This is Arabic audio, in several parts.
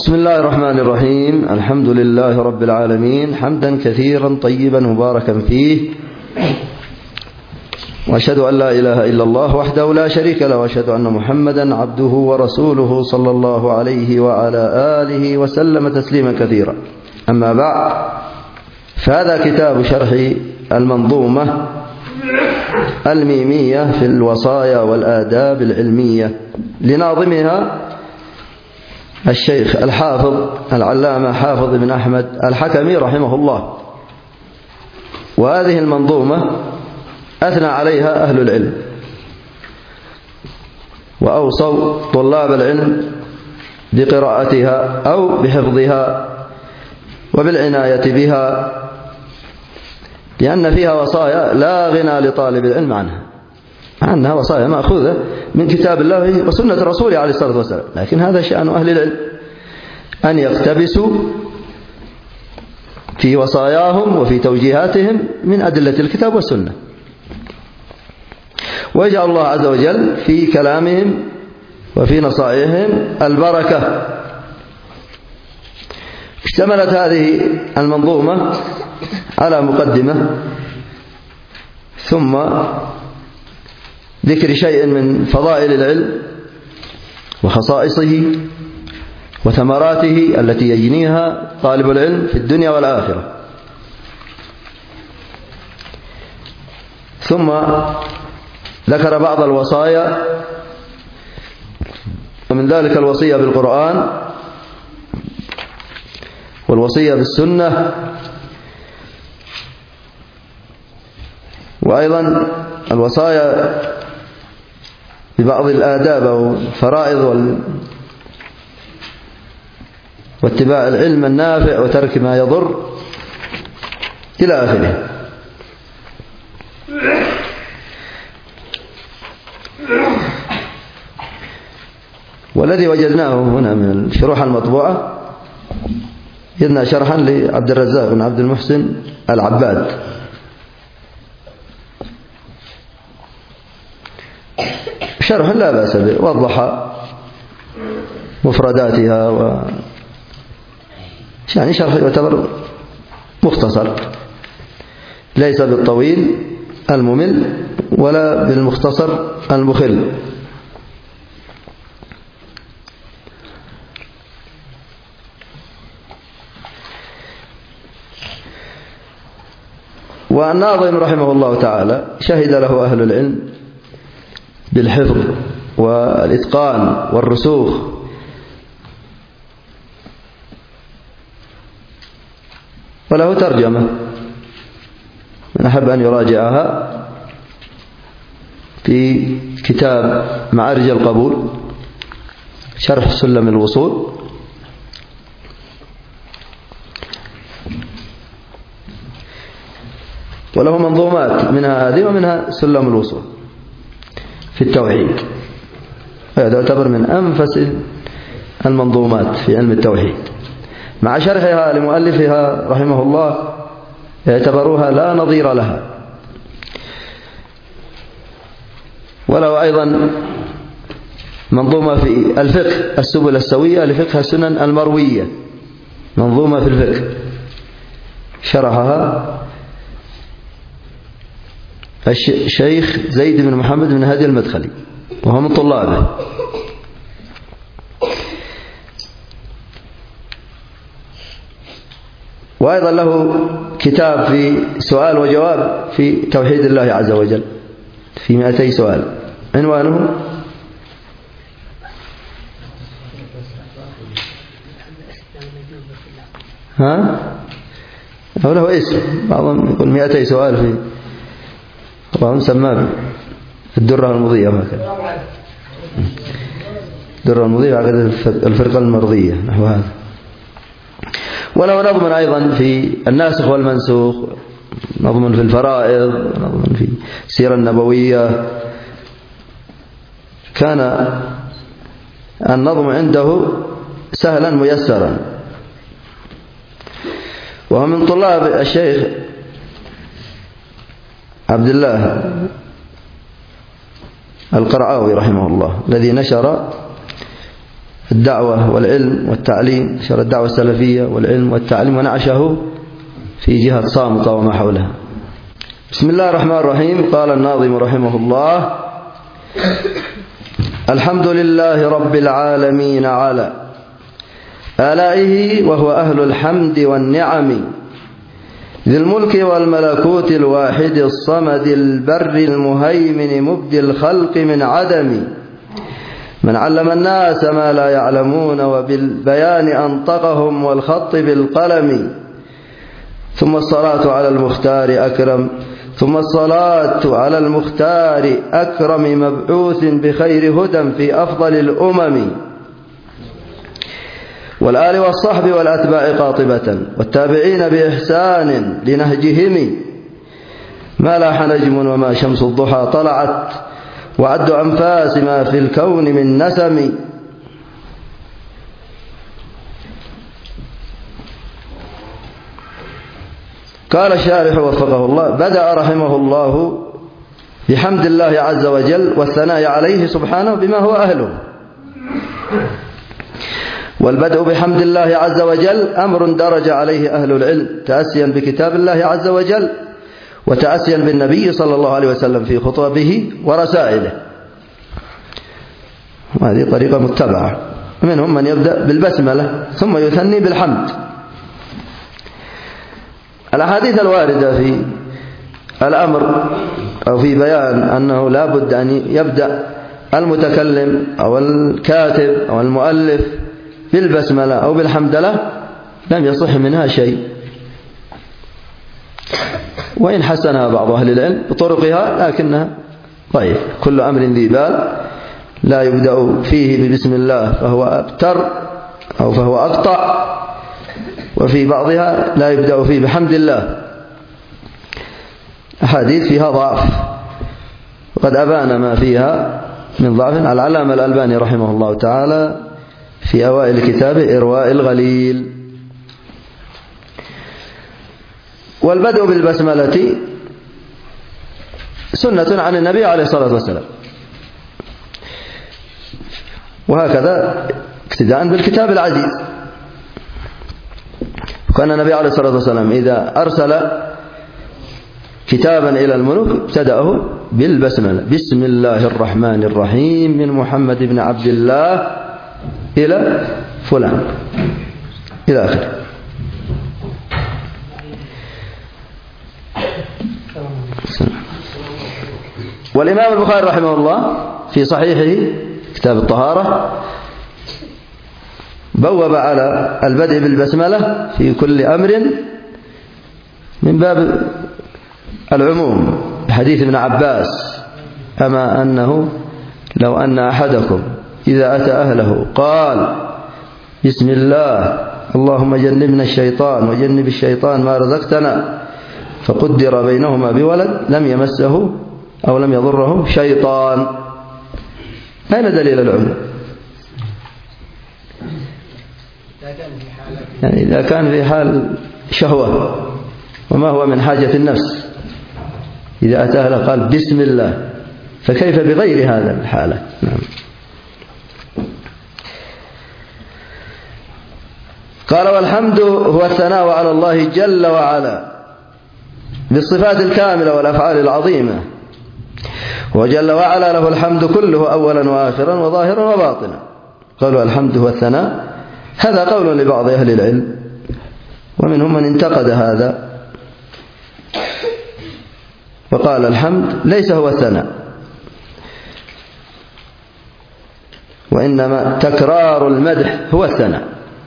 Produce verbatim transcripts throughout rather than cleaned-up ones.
بسم الله الرحمن الرحيم. الحمد لله رب العالمين، حمدا كثيرا طيبا مباركا فيه، وأشهد أن لا إله إلا الله وحده لا شريك له، وأشهد أن محمدا عبده ورسوله صلى الله عليه وعلى آله وسلم تسليما كثيرا. أما بعد، فهذا كتاب شرح المنظومة الميمية في الوصايا والآداب العلمية لناظمها الشيخ الحافظ العلامة حافظ بن أحمد الحكمي رحمه الله. وهذه المنظومة أثنى عليها أهل العلم، وأوصوا طلاب العلم بقراءتها أو بحفظها وبالعناية بها، لأن فيها وصايا لا غنى لطالب العلم عنها، مع أنها وصايا مأخوذة من كتاب الله وسنة رسوله عليه الصلاة والسلام، لكن هذا شأن أهل العلم أن يقتبسوا في وصاياهم وفي توجيهاتهم من أدلة الكتاب والسنة، ويجعل الله عز وجل في كلامهم وفي نصائحهم البركة. اشتملت هذه المنظومة على مقدمة، ثم ذكر شيء من فضائل العلم وخصائصه وثمراته التي يجنيها طالب العلم في الدنيا والآخرة، ثم ذكر بعض الوصايا، ومن ذلك الوصية بالقرآن والوصية بالسنة، وأيضا الوصايا ببعض الآداب والفرائض واتباع العلم النافع وترك ما يضر إلى آخره. والذي وجدناه هنا من الشروح المطبوعة وجدنا شرحا لعبد الرزاق بن عبد المحسن العباد، شرح لا بأس به، وضح مفرداتها و يعني شرح يعتبر مختصر، ليس بالطويل الممل ولا بالمختصر المخل. والناظم رحمه الله تعالى شهد له أهل العلم بالحفظ والإتقان والرسوخ، وله ترجمة من أحب أن يراجعها في كتاب معارج القبول شرح سلم الوصول، وله منظومات منها هذه ومنها سلم الوصول في التوحيد، هذا يعتبر من أنفس المنظومات في علم التوحيد، مع شرحها لمؤلفها رحمه الله يعتبروها لا نظير لها. وله أيضا منظومة في الفقه السبل السوية لفقه السنن المروية، منظومة في الفقه شرحها الشيخ زيد بن محمد بن هادي المدخلي، وهو من طلابه. وأيضا له كتاب في سؤال وجواب في توحيد الله عز وجل في مئتي سؤال، عنوانه ها أو له اسم، بعضهم يقول مئتي سؤال، في بعضهم سماه الدرة المضية، وهكذا الدرة المضية وهكذا الفرقة المرضية نحو هذا. وله نظم أيضا في الناسخ والمنسوخ، نظم في الفرائض، نظم في السيرة النبوية. كان النظم عنده سهلا ميسرا، وهو من طلاب الشيخ عبد الله القرعاوي رحمه الله، الذي نشر الدعوة والعلم والتعليم، نشر الدعوة السلفية والعلم والتعليم ونعشه في جهة صامتة وما حولها. بسم الله الرحمن الرحيم. قال الناظم رحمه الله: الحمد لله رب العالمين على آلائه وهو أهل الحمد والنعم، ذي الملك والملكوت الواحد الصمد البر المهيمن مبدي الخلق من عدم، من علم الناس ما لا يعلمون وبالبيان أنطقهم والخط بالقلم. ثم الصلاة على المختار أكرم ثم الصلاة على المختار أكرم مبعوث بخير هدى في أفضل الأمم، والآل والصحب والأتباع قاطبة والتابعين بإحسان لنهجهم، ما لاح نجم وما شمس الضحى طلعت وعد أنفاس ما في الكون من نسم. قال الشارح وفقه الله: بدأ رحمه الله بحمد الله عز وجل والثناء عليه سبحانه بما هو أهله. والبدء بحمد الله عز وجل أمر درج عليه أهل العلم تأسيا بكتاب الله عز وجل وتأسيا بالنبي صلى الله عليه وسلم في خطبه ورسائله، وهذه طريقة متبعة. منهم من يبدأ بالبسملة ثم يثني بالحمد. الأحاديث الواردة في الأمر أو في بيان أنه لا بد أن يبدأ المتكلم أو الكاتب أو المؤلف بالبسملة أو بالحمدلة لم يصح منها شيء، وإن حسنها بعض أهل العلم بطرقها لكنها ضعيف. كل أمر ذي بال لا يبدأ فيه ببسم الله فهو أبتر أو فهو أقطع، وفي بعضها لا يبدأ فيه بحمد الله. أحاديث فيها ضعف وقد أبان ما فيها من ضعف العلامة الألباني رحمه الله تعالى في أوائل كتابه إرواء الغليل. والبدء بالبسملة سنة عن النبي عليه الصلاة والسلام، وهكذا اقتداء بالكتاب العزيز. وكان النبي عليه الصلاة والسلام إذا أرسل كتابا إلى الملوك ابتدأه بالبسملة: بسم الله الرحمن الرحيم من محمد بن عبد الله إلى فلان إلى آخره. والإمام البخاري رحمه الله في صحيحه كتاب الطهارة بوب على البدء بالبسملة في كل أمر من باب العموم، حديث ابن عباس: أما أنه لو أن أحدكم إذا أتى أهله قال بسم الله اللهم جنبنا الشيطان وجنب الشيطان ما رزقتنا فقدر بينهما بولد لم يمسه أو لم يضره شيطان. أين دليل العموم؟ يعني إذا كان في حال شهوة وما هو من حاجة النفس إذا أتى أهله قال بسم الله، فكيف بغير هذا الحالة؟ نعم. قال: والحمد هو الثناء على الله جل وعلا بالصفات الكاملة والأفعال العظيمة، وجل وعلا له الحمد كله أولا وآخرا وظاهرا وباطنا. قالوا الحمد هو الثناء، هذا قول لبعض أهل العلم، ومنهم من انتقد هذا وقال الحمد ليس هو الثناء، وإنما تكرار المدح هو الثناء.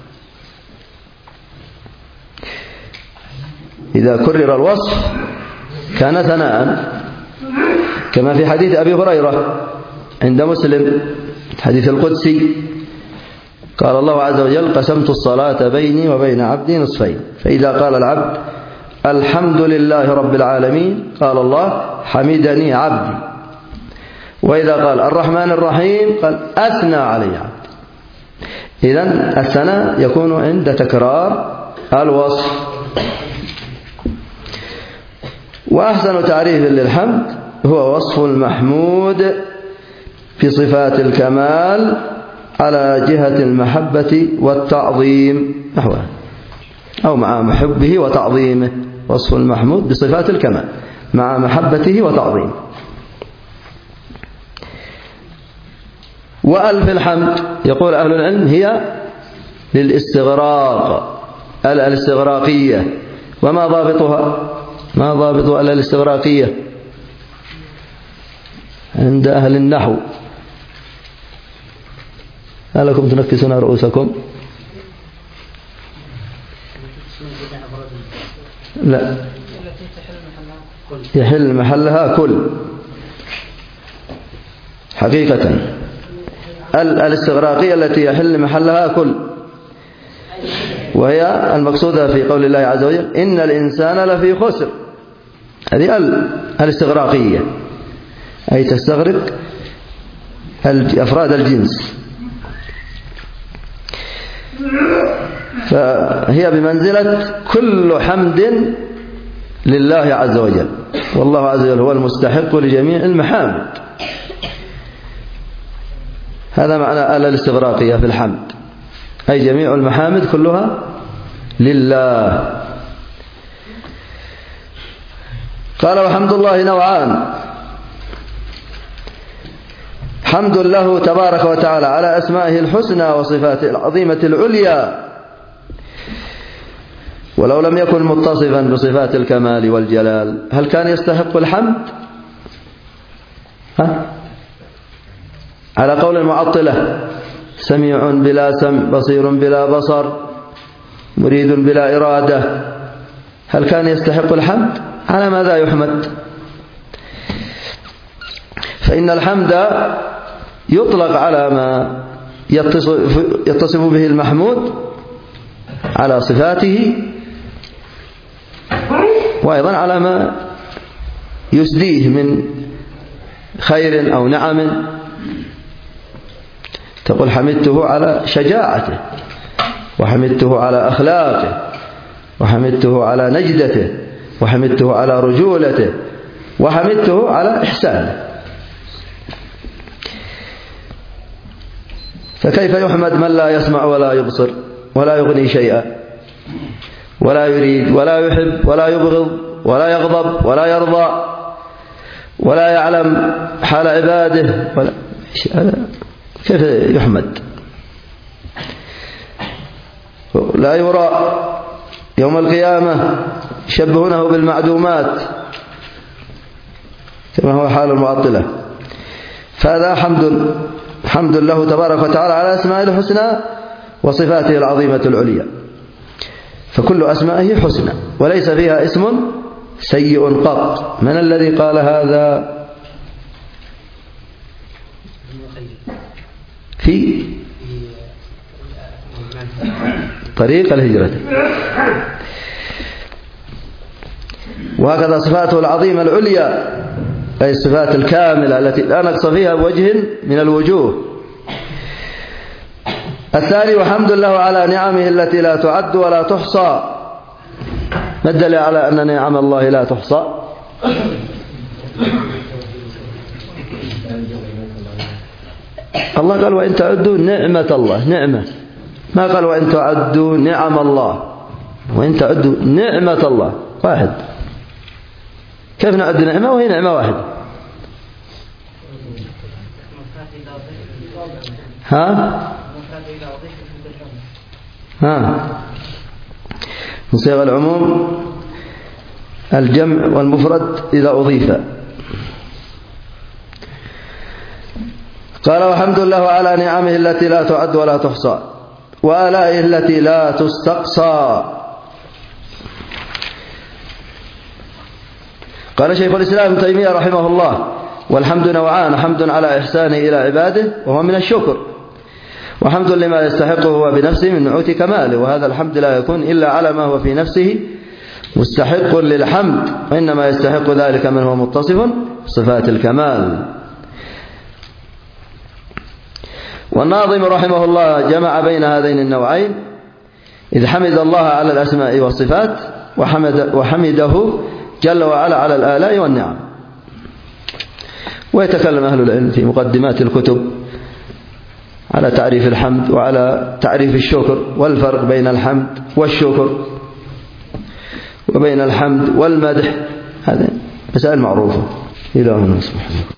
إذا كرر الوصف كان ثناء، كما في حديث أبي هريرة عند مسلم حديث القدسي: قال الله عز وجل: قسمت الصلاة بيني وبين عبدي نصفين، فإذا قال العبد الحمد لله رب العالمين قال الله حمدني عبدي، وإذا قال الرحمن الرحيم قال أثنى علي عبدي. إذن الثناء يكون عند تكرار الوصف. وأحسن تعريف للحمد هو وصف المحمود في صفات الكمال على جهة المحبة والتعظيم نحوها، أو مع محبه وتعظيمه، وصف المحمود بصفات الكمال مع محبته وتعظيمه. وألف الحمد يقول أهل العلم هي للاستغراق، الاستغراقية. وما ضابطها؟ ما ضابط الاستغراقية عند أهل النحو؟ هل لكم تنكسون رؤوسكم؟ لا، يحل محلها كل حقيقة. الاستغراقية التي يحل محلها كل، وهي المقصودة في قول الله عز وجل إن الإنسان لفي خسر. هذه الاستغراقية، أي تستغرق أفراد الجنس، فهي بمنزلة كل حمد لله عز وجل، والله عز وجل هو المستحق لجميع المحامد. هذا معنى آل الاستغراقية في الحمد، أي جميع المحامد كلها لله. قال وحمد الله نوعان: حمد له تبارك وتعالى على أسمائه الحسنى وصفاته العظيمة العليا، ولو لم يكن متصفا بصفات الكمال والجلال هل كان يستحق الحمد؟ ها؟ على قول المعطلة: سميع بلا سمع، بصير بلا بصر، مريد بلا إرادة، هل كان يستحق الحمد؟ على ماذا يحمد؟ فإن الحمد يطلق على ما يتصف به المحمود على صفاته، وأيضا على ما يسديه من خير أو نعم. تقول حمدته على شجاعته، وحمدته على أخلاقه، وحمدته على نجدته، وحمدته على رجولته، وحمدته على إحسانه. فكيف يحمد من لا يسمع ولا يبصر ولا يغني شيئا، ولا يريد ولا يحب ولا يبغض ولا يغضب ولا يرضى ولا يعلم حال عباده ولا كيف يحمد؟ لا يرى يوم القيامة، يشبهونه بالمعدومات كما هو حال المعطلة. فهذا حمد حمد له تبارك وتعالى على أسمائه الحسنى وصفاته العظيمة العليا، فكل أسمائه حسنى وليس فيها اسم سيء قط. من الذي قال هذا؟ في طريق الهجرة. وهكذا صفاته العظيمة العليا، أي الصفات الكاملة التي لا نقص فيها بوجه من الوجوه. الثاني: وحمد الله على نعمه التي لا تعد ولا تحصى. ما الدليل على أن نعم الله لا تحصى؟ الله قال وإن تعدوا نعمة الله، نعمة، ما قال وإن تعدوا نعم الله. وإن تعدوا نعمة الله واحد، كيف نعد نعمة وهي نعمة واحدة؟ ها ها من صيغ العموم الجمع والمفرد إذا أضيف. قال وحمد الله على نعمه التي لا تعد ولا تحصى وآلائه التي لا تستقصى. قال شيخ الإسلام ابن تيمية رحمه الله: والحمد نوعان: حمد على إحسانه إلى عباده وهو من الشكر، وحمد لما يستحقه هو بنفسه من نعوت كماله، وهذا الحمد لا يكون إلا على ما هو في نفسه مستحق للحمد، وإنما يستحق ذلك من هو متصف بصفات الكمال. والناظم رحمه الله جمع بين هذين النوعين، إذ حمد الله على الأسماء والصفات وحمد وحمده جل وعلا على الآلاء والنعم. ويتكلم أهل العلم في مقدمات الكتب على تعريف الحمد وعلى تعريف الشكر، والفرق بين الحمد والشكر وبين الحمد والمدح، هذه مسائل معروفة. إلهنا سبحانه.